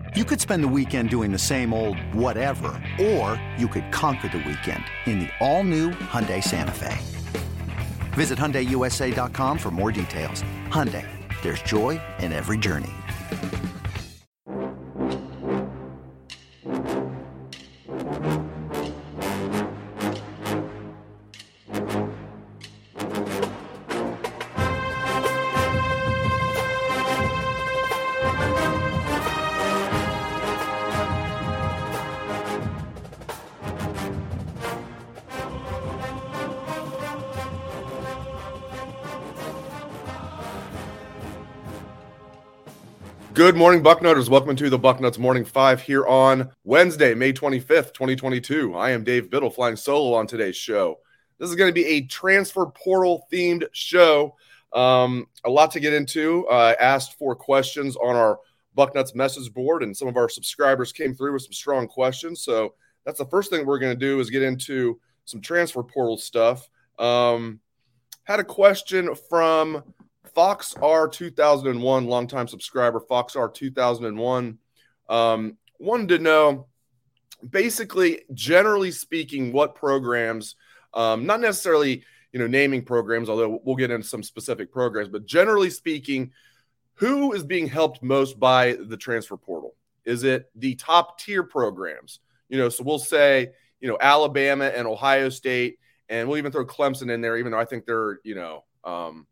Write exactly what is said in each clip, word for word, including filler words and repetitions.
You could spend the weekend doing the same old whatever, or you could conquer the weekend in the all-new Hyundai Santa Fe. Visit Hyundai U S A dot com for more details. Hyundai, there's joy in every journey. Good morning, Bucknutters. Welcome to the Bucknuts Morning Five here on Wednesday, May twenty-fifth, twenty twenty-two. I am Dave Biddle, flying solo on today's show. This is going to be a transfer portal themed show. Um, a lot to get into. I uh, asked for questions on our Bucknuts message board, and some of our subscribers came through with some strong questions. So that's the first thing we're going to do is get into some transfer portal stuff. Um, had a question from Fox R two thousand one, longtime subscriber, Fox R two thousand one, um, wanted to know, basically, generally speaking, what programs, um, not necessarily, you know, naming programs, although we'll get into some specific programs, but generally speaking, who is being helped most by the transfer portal? Is it the top tier programs? You know, so we'll say, you know, Alabama and Ohio State, and we'll even throw Clemson in there, even though I think they're, you know, um,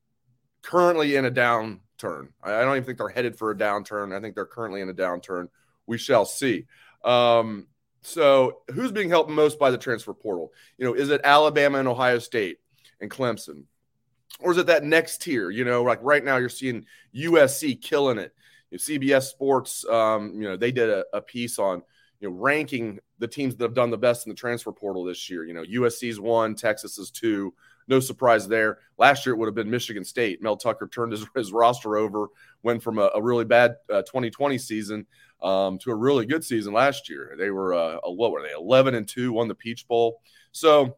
currently in a downturn. I don't even think they're headed for a downturn. I think they're currently in a downturn. We shall see. Um, so who's being helped most by the transfer portal? You know, is it Alabama and Ohio State and Clemson? Or is it that next tier? You know, like right now you're seeing U S C killing it. You know, C B S Sports, um, you know, they did a, a piece on, you know, ranking the teams that have done the best in the transfer portal this year. You know, U S C's one, Texas is two. No surprise there. Last year it would have been Michigan State. Mel Tucker turned his, his roster over, went from a, a really bad uh, twenty twenty season um, to a really good season last year. They were uh, a what were they eleven and two, won the Peach Bowl. So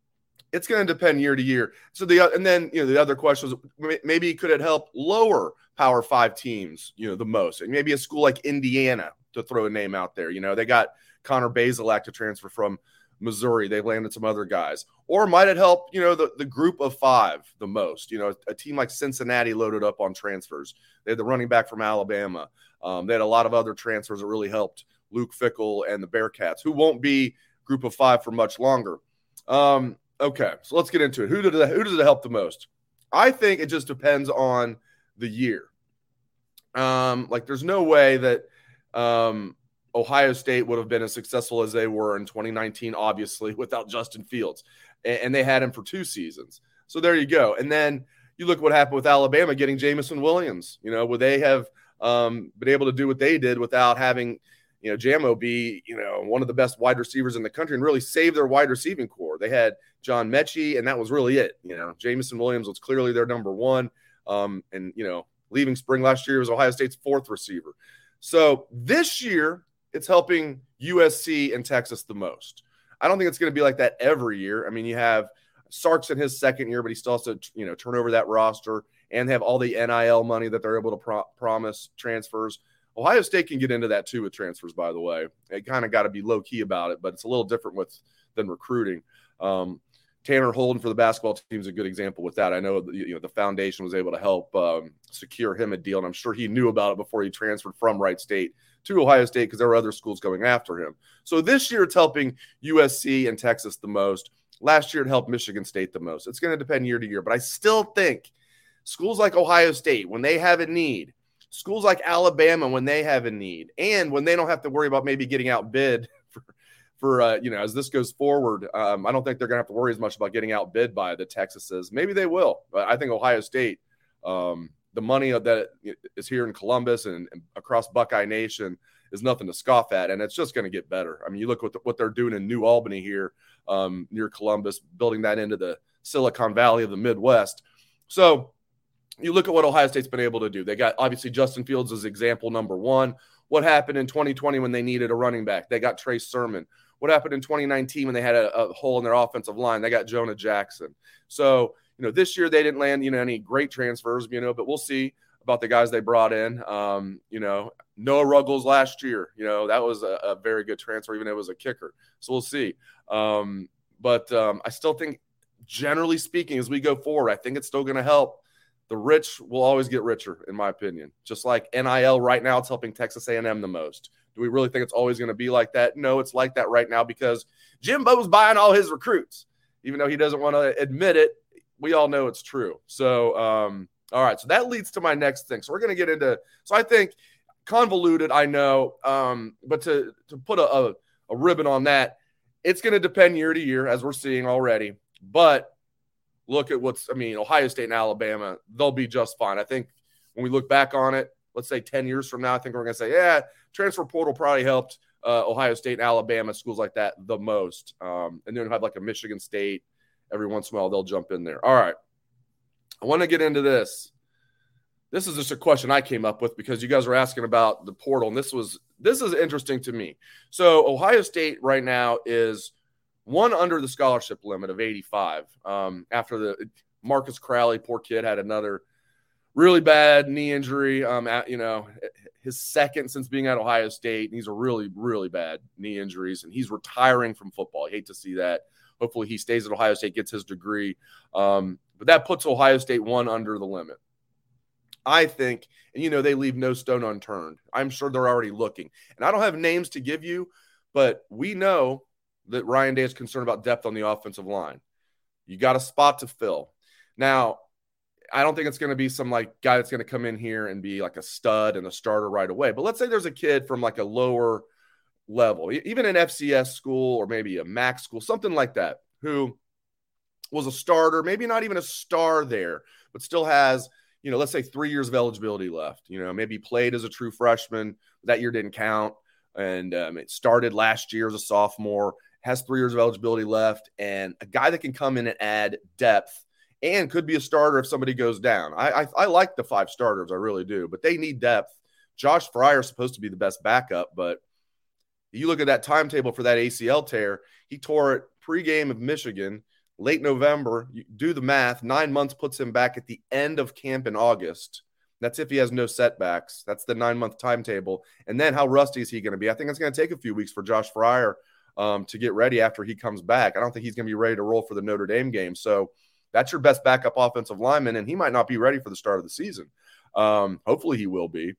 it's going to depend year to year. So the and then you know the other question was maybe could it help lower Power Five teams you know the most, and maybe a school like Indiana, to throw a name out there. You know they got Connor Bazelak to transfer from Missouri. They landed some other guys. Or might it help, you know, the, the group of five the most? You know, a team like Cincinnati loaded up on transfers. They had the running back from Alabama. Um, they had a lot of other transfers that really helped Luke Fickell and the Bearcats, who won't be group of five for much longer. Um, okay, so let's get into it. Who did it, who does it help the most? I think it just depends on the year. Um, like, there's no way that um, – Ohio State would have been as successful as they were in twenty nineteen, obviously, without Justin Fields. And they had him for two seasons. So there you go. And then you look what happened with Alabama getting Jameson Williams. You know, would they have um, been able to do what they did without having, you know, Jamo be, you know, one of the best wide receivers in the country and really save their wide receiving core? They had John Mechie, and that was really it. You know, Jameson Williams was clearly their number one. Um, and, you know, leaving spring last year was Ohio State's fourth receiver. So this year, it's helping U S C and Texas the most. I don't think it's going to be like that every year. I mean, you have Sark's in his second year, but he still has to, you know, turn over that roster and have all the N I L money that they're able to pro- promise transfers. Ohio State can get into that too with transfers, by the way. They kind of got to be low key about it, but it's a little different with than recruiting. Um, Tanner Holden for the basketball team is a good example with that. I know, you know the foundation was able to help um, secure him a deal, and I'm sure he knew about it before he transferred from Wright State to Ohio State because there were other schools going after him. So this year it's helping U S C and Texas the most. Last year it helped Michigan State the most. It's going to depend year to year, but I still think schools like Ohio State, when they have a need, schools like Alabama, when they have a need, and when they don't have to worry about maybe getting outbid for, for uh, you know, as this goes forward, um, I don't think they're going to have to worry as much about getting outbid by the Texases. Maybe they will, but I think Ohio State, um, the money that is here in Columbus and, and across Buckeye Nation is nothing to scoff at, and it's just going to get better. I mean, you look at what they're doing in New Albany here um, near Columbus, building that into the Silicon Valley of the Midwest. So you look at what Ohio State's been able to do. They got, obviously, Justin Fields as example number one. What happened in twenty twenty when they needed a running back? They got Trey Sermon. What happened in twenty nineteen when they had a, a hole in their offensive line? They got Jonah Jackson. So, you know, this year they didn't land, you know, any great transfers, you know, but we'll see. about the guys they brought in. Um, you know, Noah Ruggles last year, you know, that was a, a very good transfer, even though it was a kicker. So we'll see. Um, but um, I still think, generally speaking, as we go forward, I think it's still going to help. The rich will always get richer, in my opinion. Just like N I L right now, it's helping Texas A and M the most. Do we really think it's always going to be like that? No, it's like that right now because Jimbo's buying all his recruits. Even though he doesn't want to admit it, we all know it's true. So, um, all right, so that leads to my next thing. So we're going to get into – so I think convoluted, I know, um, but to, to put a, a, a ribbon on that, it's going to depend year to year, as we're seeing already. But look at what's – I mean, Ohio State and Alabama, they'll be just fine. I think when we look back on it, let's say ten years from now, I think we're going to say, yeah, transfer portal probably helped uh, Ohio State and Alabama, schools like that, the most. Um, and then we'll have like a Michigan State. Every once in a while, they'll jump in there. All right. I want to get into this. This is just a question I came up with because you guys were asking about the portal, and this was this is interesting to me. So Ohio State right now is one under the scholarship limit of eighty-five. Um, after the Marcus Crowley, poor kid, had another really bad knee injury. Um, at, you know, his second since being at Ohio State. And these are really, really bad knee injuries, and he's retiring from football. I hate to see that. Hopefully he stays at Ohio State, gets his degree. Um, but that puts Ohio State one under the limit. I think, and you know, they leave no stone unturned. I'm sure they're already looking. And I don't have names to give you, but we know that Ryan Day is concerned about depth on the offensive line. You got a spot to fill. Now, I don't think it's going to be some like guy that's going to come in here and be like a stud and a starter right away. But let's say there's a kid from like a lower level, even an F C S school or maybe a MAC school, something like that, who was a starter, maybe not even a star there, but still has, you know, let's say three years of eligibility left. You know, maybe played as a true freshman. That year didn't count. And um, it started last year as a sophomore, has three years of eligibility left, and a guy that can come in and add depth and could be a starter if somebody goes down. I, I, I like the five starters. I really do, but they need depth. Josh Fryer is supposed to be the best backup, but you look at that timetable for that A C L tear, he tore it pregame of Michigan, late November. You do the math. Nine months puts him back at the end of camp in August. That's if he has no setbacks. That's the nine-month timetable. And then how rusty is he going to be? I think it's going to take a few weeks for Josh Fryer um, to get ready after he comes back. I don't think he's going to be ready to roll for the Notre Dame game. So that's your best backup offensive lineman, and he might not be ready for the start of the season. Um, hopefully he will be.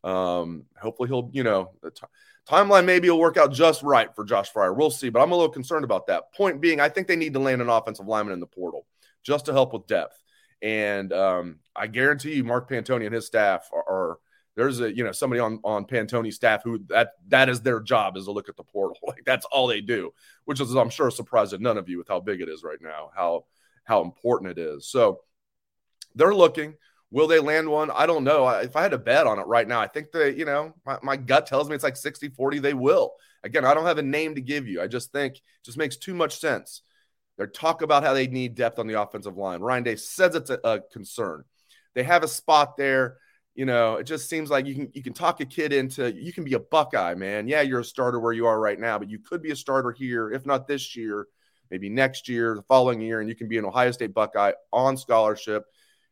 Um, hopefully he'll, you know, the t- timeline maybe will work out just right for Josh Fryer. We'll see, but I'm a little concerned about that. Point being, I think they need to land an offensive lineman in the portal just to help with depth. And um, I guarantee you Mark Pantoni and his staff are, are there's a, you know, somebody on, on Pantoni's staff who that, that is their job, is to look at the portal. Like that's all they do, which is, I'm sure, a surprise to none of you with how big it is right now, how, how important it is. So they're looking. Will they land one? I don't know. If I had to bet on it right now, I think they, you know, my, my gut tells me it's like sixty forty. They will. Again, I don't have a name to give you. I just think it just makes too much sense. They talk about how they need depth on the offensive line. Ryan Day says it's a, a concern. They have a spot there. You know, it just seems like you can you can talk a kid into, you can be a Buckeye, man. Yeah, you're a starter where you are right now, but you could be a starter here, if not this year, maybe next year, the following year, and you can be an Ohio State Buckeye on scholarship.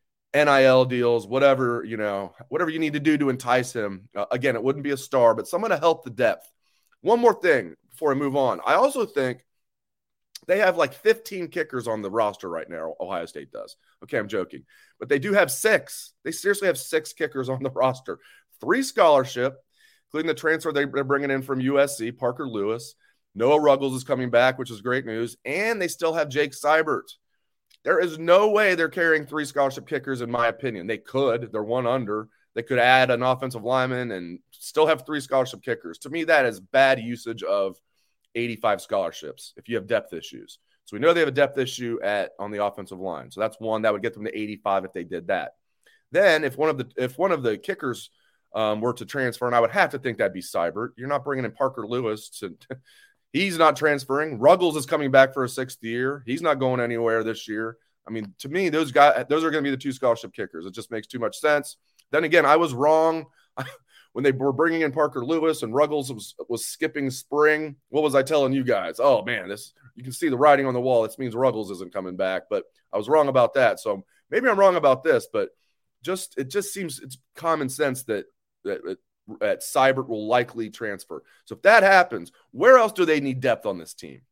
N I L deals, whatever, you know, whatever you need to do to entice him. Uh, again, it wouldn't be a star, but someone to help the depth. One more thing before I move on. I also think they have like fifteen kickers on the roster right now. Ohio State does. Okay, I'm joking. But they do have six. They seriously have six kickers on the roster. Three scholarship, including the transfer they're bringing in from U S C, Parker Lewis. Noah Ruggles is coming back, which is great news. And they still have Jake Seibert. There is no way they're carrying three scholarship kickers, in my opinion. They could. They're one under. They could add an offensive lineman and still have three scholarship kickers. To me, that is bad usage of eighty-five scholarships if you have depth issues. So we know they have a depth issue at on the offensive line. So that's one that would get them to eighty-five if they did that. Then if one of the if one of the kickers um, were to transfer, and I would have to think that'd be Seibert. You're not bringing in Parker Lewis to – he's not transferring. Ruggles is coming back for a sixth year. He's not going anywhere this year. I mean, to me, those guys, those are going to be the two scholarship kickers. It just makes too much sense. Then again, I was wrong when they were bringing in Parker Lewis and Ruggles was, was skipping spring. What was I telling you guys? Oh man, this you can see the writing on the wall. This means Ruggles isn't coming back, but I was wrong about that. So maybe I'm wrong about this, but just it just seems it's common sense that that, that Seibert will likely transfer. So if that happens, where else do they need depth on this team?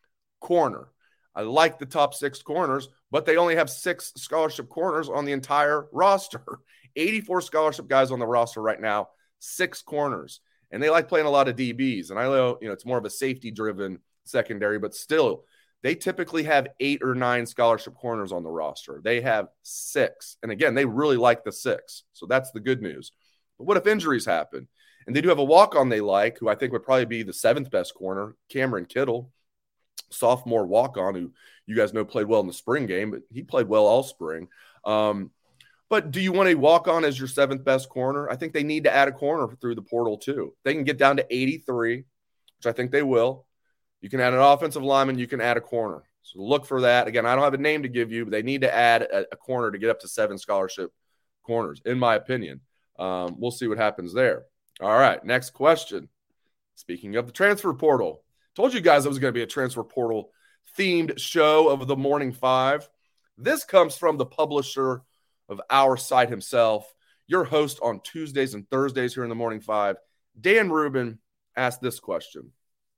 Corner. I like the top six corners, but they only have six scholarship corners on the entire roster. eighty-four scholarship guys on the roster right now, six corners. And they like playing a lot of D Bs. And I know, you know, it's more of a safety-driven secondary, but still, they typically have eight or nine scholarship corners on the roster. They have six. And again, they really like the six. So that's the good news. But what if injuries happen? And they do have a walk-on they like, who I think would probably be the seventh best corner, Cameron Kittle, sophomore walk-on, who you guys know played well in the spring game, but he played well all spring. Um, but do you want a walk-on as your seventh best corner? I think they need to add a corner through the portal too. They can get down to eighty-three, which I think they will. You can add an offensive lineman. You can add a corner. So look for that. Again, I don't have a name to give you, but they need to add a, a corner to get up to seven scholarship corners, in my opinion. Um, we'll see what happens there. All right, next question. Speaking of the transfer portal, told you guys it was going to be a transfer portal themed show of the Morning Five. This comes from the publisher of our site himself, your host on Tuesdays and Thursdays here in the Morning Five. Dan Rubin asked this question.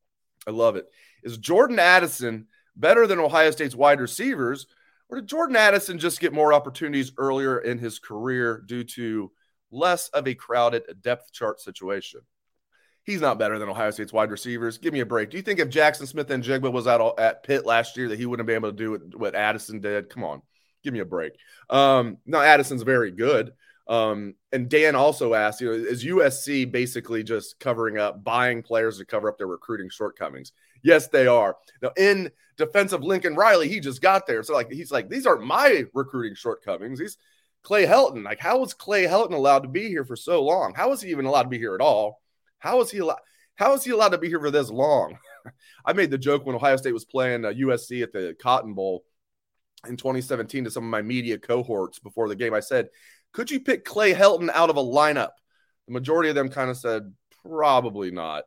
I love it. Is Jordan Addison better than Ohio State's wide receivers, or did Jordan Addison just get more opportunities earlier in his career due to less of a crowded depth chart situation? He's not better than Ohio State's wide receivers. Give me a break. Do you think if Jackson Smith-Njigba was at, at Pitt last year that he wouldn't be able to do what, what Addison did? Come on. Give me a break. Um, no, Addison's very good. Um, and Dan also asked, you know, is U S C basically just covering up, buying players to cover up their recruiting shortcomings? Yes, they are. Now, in defense of Lincoln Riley, he just got there. So, like, he's like, these aren't my recruiting shortcomings. He's Clay Helton. Like, how was Clay Helton allowed to be here for so long? How was he even allowed to be here at all? How is he allowed? How is he allowed to be here for this long? I made the joke when Ohio State was playing uh, U S C at the Cotton Bowl in twenty seventeen to some of my media cohorts before the game. I said, could you pick Clay Helton out of a lineup? The majority of them kind of said, probably not.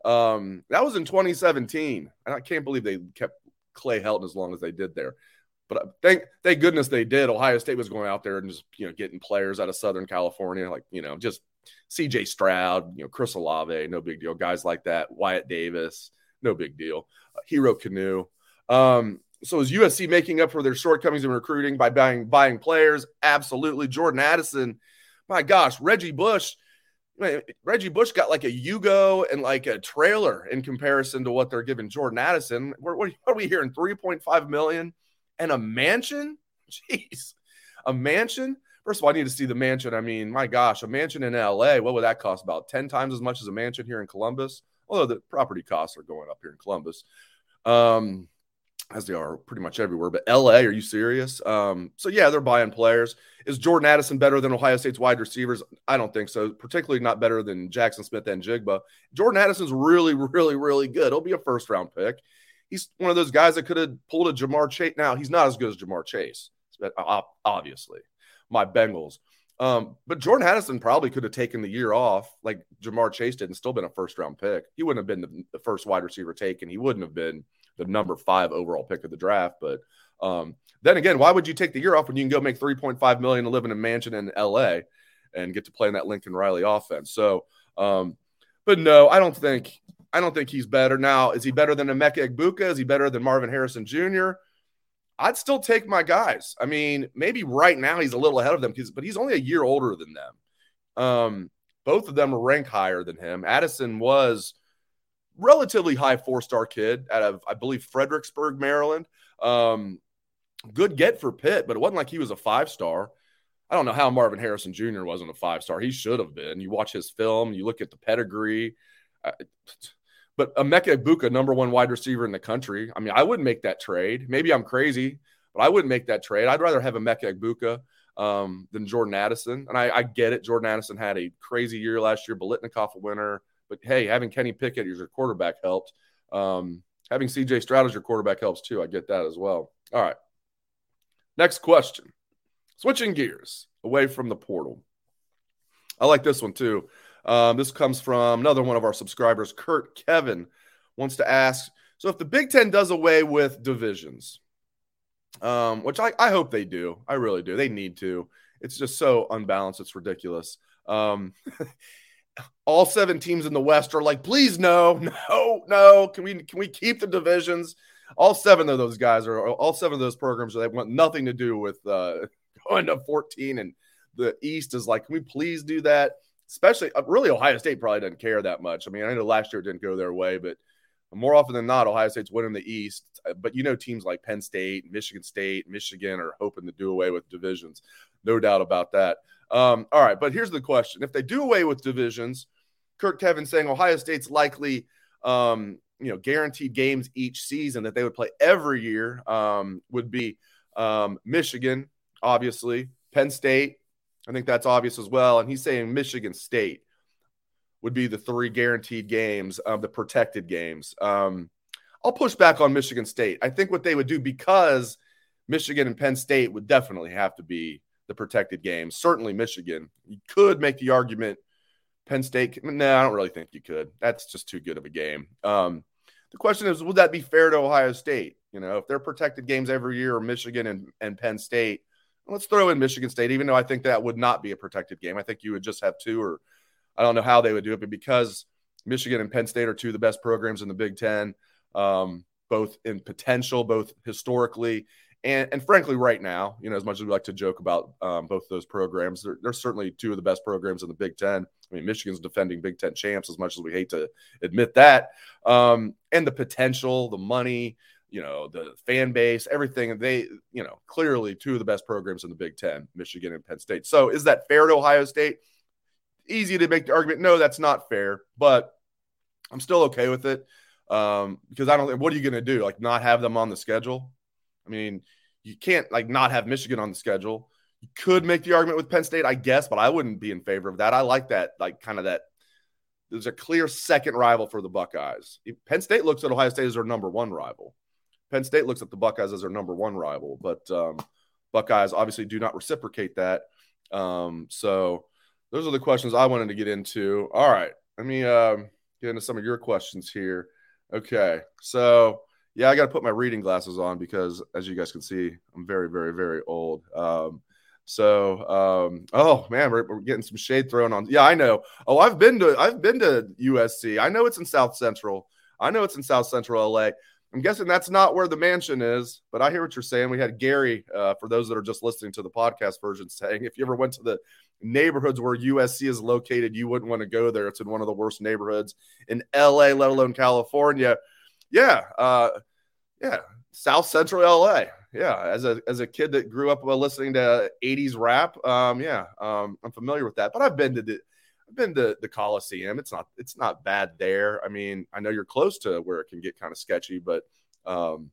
Um, that was in twenty seventeen. And I can't believe they kept Clay Helton as long as they did there. But thank thank goodness they did. Ohio State was going out there and just, you know, getting players out of Southern California, like, you know, just C J Stroud, you know, Chris Olave, no big deal. Guys like that, Wyatt Davis, no big deal. Uh, Hero Canoe. Um, so is U S C making up for their shortcomings in recruiting by buying buying players? Absolutely. Jordan Addison, my gosh, Reggie Bush. Reggie Bush got like a Yugo and like a trailer in comparison to what they're giving Jordan Addison. What, what are we hearing? three point five million dollars and a mansion? Jeez, a mansion? First of all, I need to see the mansion. I mean, my gosh, a mansion in L A, what would that cost? About ten times as much as a mansion here in Columbus? Although the property costs are going up here in Columbus, um, as they are pretty much everywhere. But L A, are you serious? Um, so, yeah, they're buying players. Is Jordan Addison better than Ohio State's wide receivers? I don't think so, particularly not better than Jackson Smith-Njigba. Jordan Addison's really, really, really good. He'll be a first-round pick. He's one of those guys that could have pulled a Jamar Chase. Now, he's not as good as Jamar Chase, obviously. My Bengals. Um, but Jordan Addison probably could have taken the year off like Jamar Chase did and still been a first-round pick. He wouldn't have been the, the first wide receiver taken. He wouldn't have been the number five overall pick of the draft. But um, then again, why would you take the year off when you can go make three point five million dollars to live in a mansion in L A and get to play in that Lincoln Riley offense? So, um, but no, I don't think I don't think he's better. Now, is he better than Emeka Egbuka? Is he better than Marvin Harrison Junior? I'd still take my guys. I mean, maybe right now he's a little ahead of them, but he's only a year older than them. Um, both of them are ranked higher than him. Addison was relatively high four-star kid out of, I believe, Fredericksburg, Maryland. Um, good get for Pitt, but it wasn't like he was a five-star. I don't know how Marvin Harrison Junior wasn't a five-star. He should have been. You watch his film, you look at the pedigree. Uh, But Emeka Egbuka, number one wide receiver in the country. I mean, I wouldn't make that trade. Maybe I'm crazy, but I wouldn't make that trade. I'd rather have Emeka Egbuka um, than Jordan Addison. And I, I get it. Jordan Addison had a crazy year last year. Biletnikoff a winner. But, hey, having Kenny Pickett as your quarterback helped. Um, having C J Stroud as your quarterback helps, too. I get that as well. All right. Next question. Switching gears away from the portal. I like this one, too. Um, this comes from another one of our subscribers, Kurt Kevin, wants to ask, so if the Big Ten does away with divisions, um, which I, I hope they do, I really do, they need to. it's just so unbalanced. It's ridiculous. Um, all seven teams in the West are like, please, no, no, no. Can we can we keep the divisions? All seven of those guys are all seven of those programs. They want nothing to do with uh, going to fourteen, and the East is like, can we please do that? Especially, really, Ohio State probably doesn't care that much. I mean, I know last year it didn't go their way, but more often than not, Ohio State's winning the East. But you know, teams like Penn State, Michigan State, Michigan are hoping to do away with divisions. No doubt about that. Um, all right, but here's the question. If they do away with divisions, Kirk Kevin saying Ohio State's likely, um, you know, guaranteed games each season that they would play every year um, would be um, Michigan, obviously, Penn State. I think that's obvious as well. And he's saying Michigan State would be the three guaranteed games, um, the protected games. Um, I'll push back on Michigan State. I think what they would do, because Michigan and Penn State would definitely have to be the protected games. Certainly Michigan. You could make the argument Penn State. No, I don't really think you could. That's just too good of a game. Um, the question is, would that be fair to Ohio State? You know, if they're protected games every year, or Michigan and, and Penn State, let's throw in Michigan State, even though I think that would not be a protected game. I think you would just have two, or I don't know how they would do it, but because Michigan and Penn State are two of the best programs in the Big Ten, um, both in potential, both historically, and, and frankly right now, you know, as much as we like to joke about um, both of those programs, they're, they're certainly two of the best programs in the Big Ten. I mean, Michigan's defending Big Ten champs, as much as we hate to admit that. Um, and the potential, the money, you know, the fan base, everything, they, you know, clearly two of the best programs in the Big Ten, Michigan and Penn State. So is that fair to Ohio State? Easy to make the argument. No, that's not fair, but I'm still okay with it um, because I don't think, what are you going to do? Like, not have them on the schedule? I mean, you can't like not have Michigan on the schedule. You could make the argument with Penn State, I guess, but I wouldn't be in favor of that. I like that, like kind of that. There's a clear second rival for the Buckeyes. Penn State looks at Ohio State as their number one rival. Penn State looks at the Buckeyes as their number one rival, but um, Buckeyes obviously do not reciprocate that. Um, so those are the questions I wanted to get into. All right, let me um, get into some of your questions here. Okay, so yeah, I got to put my reading glasses on because, as you guys can see, I'm very, very, very old. Um, so, um, oh man, we're, we're getting some shade thrown on. Yeah, I know. Oh, I've been to I've been to U S C. I know it's in South Central. I know it's in South Central L A. I'm guessing that's not where the mansion is, but I hear what you're saying. We had Gary, uh, for those that are just listening to the podcast version, saying if you ever went to the neighborhoods where U S C is located, you wouldn't want to go there. It's in one of the worst neighborhoods in L A, let alone California. Yeah, uh, yeah, South Central L A. Yeah, as a as a kid that grew up listening to eighties rap, um, yeah, um, I'm familiar with that. But I've been to the I've been to the Coliseum. It's not it's not bad there. I mean, I know you're close to where it can get kind of sketchy, but um,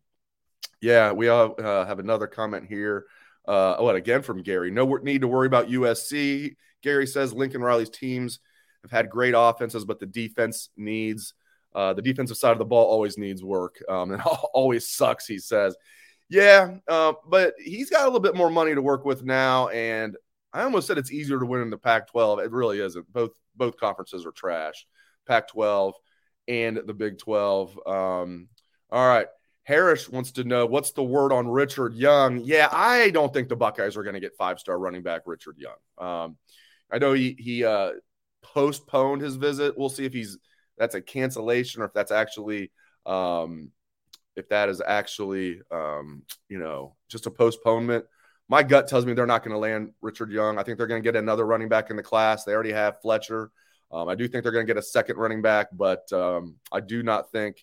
yeah, we all uh, have another comment here. Uh, oh, and again from Gary. No need to worry about U S C. Gary says Lincoln Riley's teams have had great offenses, but the defense needs uh, the defensive side of the ball always needs work, um, and always sucks. He says, yeah, uh, but he's got a little bit more money to work with now, and I almost said it's easier to win in the Pac twelve. It really isn't. Both both conferences are trash, Pac twelve and the Big twelve. Um, all right. Harris wants to know, what's the word on Richard Young? Yeah, I don't think the Buckeyes are going to get five-star running back Richard Young. Um, I know he he uh, postponed his visit. We'll see if he's that's a cancellation or if that's actually um, if that is actually um, you know just a postponement. My gut tells me they're not going to land Richard Young. I think they're going to get another running back in the class. They already have Fletcher. Um, I do think they're going to get a second running back, but um, I do not think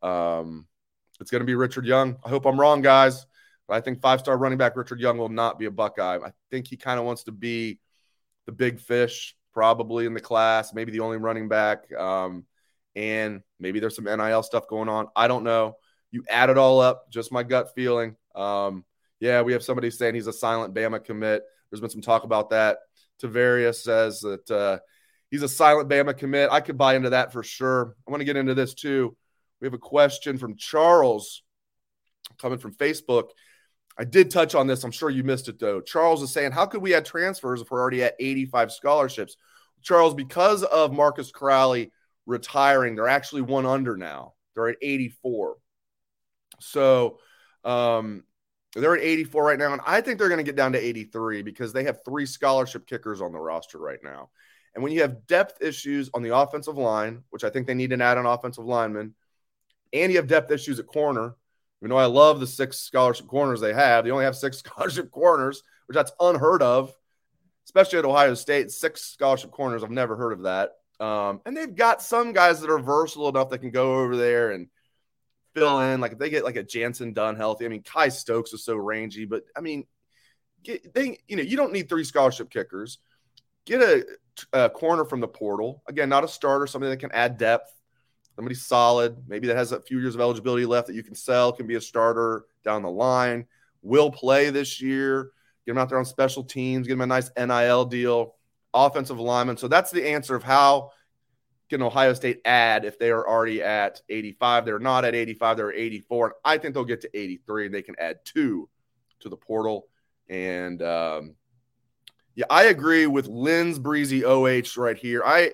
um, it's going to be Richard Young. I hope I'm wrong, guys. But I think five-star running back Richard Young will not be a Buckeye. I think he kind of wants to be the big fish probably in the class, maybe the only running back, um, and maybe there's some N I L stuff going on. I don't know. You add it all up, just my gut feeling. Um, Yeah, we have somebody saying he's a silent Bama commit. There's been some talk about that. Tavarius says that uh, he's a silent Bama commit. I could buy into that for sure. I want to get into this too. We have a question from Charles coming from Facebook. I did touch on this. I'm sure you missed it, though. Charles is saying, how could we add transfers if we're already at eighty-five scholarships? Charles, because of Marcus Crowley retiring, they're actually one under now. They're at eighty-four. So, um, They're at eighty-four right now, and I think they're going to get down to eighty-three because they have three scholarship kickers on the roster right now. And when you have depth issues on the offensive line, which I think they need to add an offensive lineman, and you have depth issues at corner, even though I love the six scholarship corners they have, they only have six scholarship corners, which that's unheard of, especially at Ohio State. Six scholarship corners, I've never heard of that. Um, and they've got some guys that are versatile enough that can go over there and fill in. Like if they get like a Jansen Dunn healthy, I mean, Kai Stokes is so rangy, but I mean, get, they, you know, you don't need three scholarship kickers. Get a, a corner from the portal. Again, not a starter, somebody that can add depth, somebody solid, maybe that has a few years of eligibility left that you can sell, can be a starter down the line, will play this year, get him out there on special teams, get him a nice N I L deal, offensive lineman. So that's the answer of how can Ohio State add if they are already at eighty-five. They're not at eighty-five, they're at eighty-four. And I think they'll get to eighty-three, and they can add two to the portal. And, um, yeah, I agree with Lynn's Breezy O H right here. I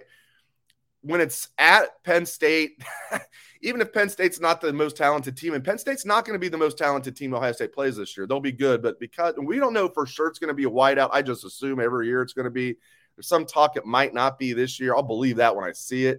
when it's at Penn State, even if Penn State's not the most talented team, and Penn State's not going to be the most talented team Ohio State plays this year, they'll be good. But because we don't know for sure it's going to be a whiteout, I just assume every year it's going to be. There's some talk it might not be this year. I'll believe that when I see it.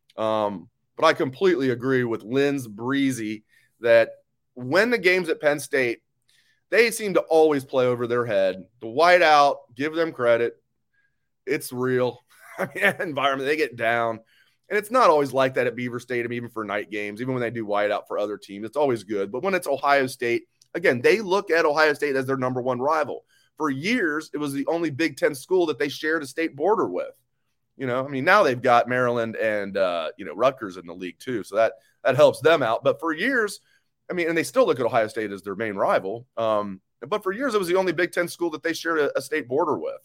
Um, but I completely agree with Lynn's Breezy that when the game's at Penn State, they seem to always play over their head. The whiteout, give them credit. It's real. I mean, environment, they get down. And it's not always like that at Beaver Stadium, even for night games, even when they do whiteout for other teams. It's always good. But when it's Ohio State, again, they look at Ohio State as their number one rival. For years, it was the only Big Ten school that they shared a state border with. You know, I mean, now they've got Maryland and, uh, you know, Rutgers in the league too. So that, that helps them out. But for years, I mean, and they still look at Ohio State as their main rival. Um, but for years, it was the only Big Ten school that they shared a, a state border with.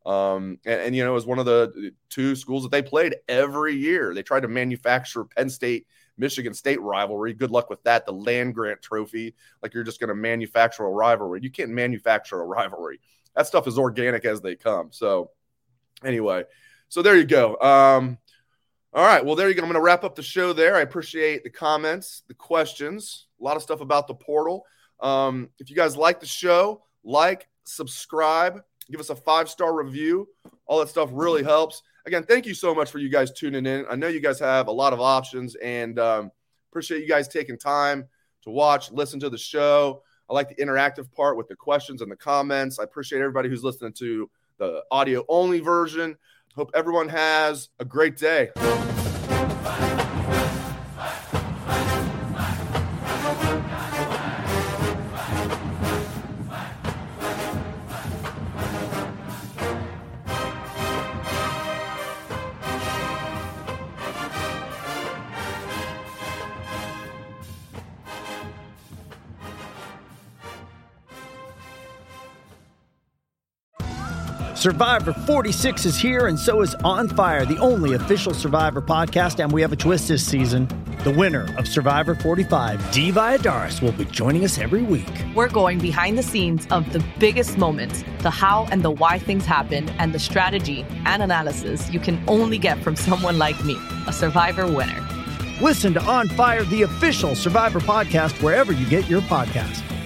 Um, and, and, you know, it was one of the two schools that they played every year. They tried to manufacture Penn State, Michigan State rivalry. Good luck with that. The land grant trophy, like you're just going to manufacture a rivalry. You can't manufacture a rivalry. That stuff is organic as they come. So anyway, so there you go. Um, all right. Well, there you go. I'm going to wrap up the show there. I appreciate the comments, the questions, a lot of stuff about the portal. Um, if you guys like the show, like, subscribe, give us a five-star review. All that stuff really helps. Again, thank you so much for you guys tuning in. I know you guys have a lot of options, and um, appreciate you guys taking time to watch, listen to the show. I like the interactive part with the questions and the comments. I appreciate everybody who's listening to the audio-only version. Hope everyone has a great day. Survivor forty-six is here, and so is On Fire, the only official Survivor podcast, and we have a twist this season. The winner of Survivor forty-five, Dee Valladares, will be joining us every week. We're going behind the scenes of the biggest moments, the how and the why things happen, and the strategy and analysis you can only get from someone like me, a Survivor winner. Listen to On Fire, the official Survivor podcast, wherever you get your podcasts.